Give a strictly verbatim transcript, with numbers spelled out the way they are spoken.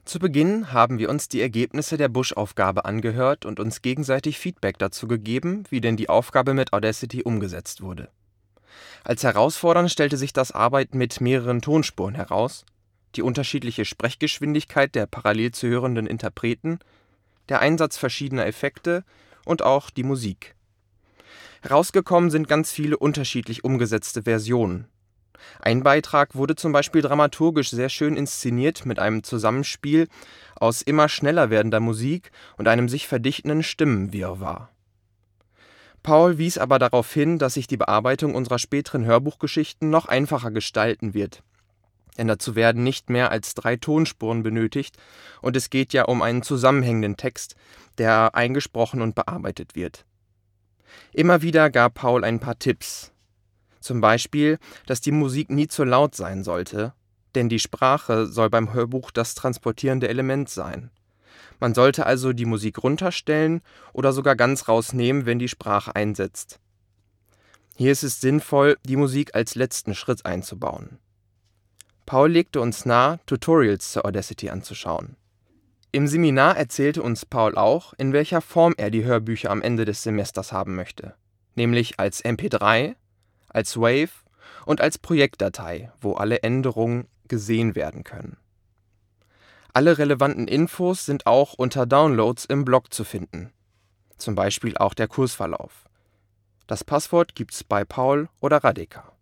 Zu Beginn haben wir uns die Ergebnisse der Bush-Aufgabe angehört und uns gegenseitig Feedback dazu gegeben, wie denn die Aufgabe mit Audacity umgesetzt wurde. Als herausfordernd stellte sich das Arbeiten mit mehreren Tonspuren heraus, die unterschiedliche Sprechgeschwindigkeit der parallel zu hörenden Interpreten, der Einsatz verschiedener Effekte und auch die Musik. Herausgekommen sind ganz viele unterschiedlich umgesetzte Versionen. Ein Beitrag wurde zum Beispiel dramaturgisch sehr schön inszeniert mit einem Zusammenspiel aus immer schneller werdender Musik und einem sich verdichtenden Stimmenwirrwarr. Paul wies aber darauf hin, dass sich die Bearbeitung unserer späteren Hörbuchgeschichten noch einfacher gestalten wird, denn dazu werden nicht mehr als drei Tonspuren benötigt und es geht ja um einen zusammenhängenden Text, der eingesprochen und bearbeitet wird. Immer wieder gab Paul ein paar Tipps. Zum Beispiel, dass die Musik nie zu laut sein sollte, denn die Sprache soll beim Hörbuch das transportierende Element sein. Man sollte also die Musik runterstellen oder sogar ganz rausnehmen, wenn die Sprache einsetzt. Hier ist es sinnvoll, die Musik als letzten Schritt einzubauen. Paul legte uns nahe, Tutorials zur Audacity anzuschauen. Im Seminar erzählte uns Paul auch, in welcher Form er die Hörbücher am Ende des Semesters haben möchte, nämlich als M P drei, als Wave und als Projektdatei, wo alle Änderungen gesehen werden können. Alle relevanten Infos sind auch unter Downloads im Blog zu finden, zum Beispiel auch der Kursverlauf. Das Passwort gibt's bei Paul oder Radeka.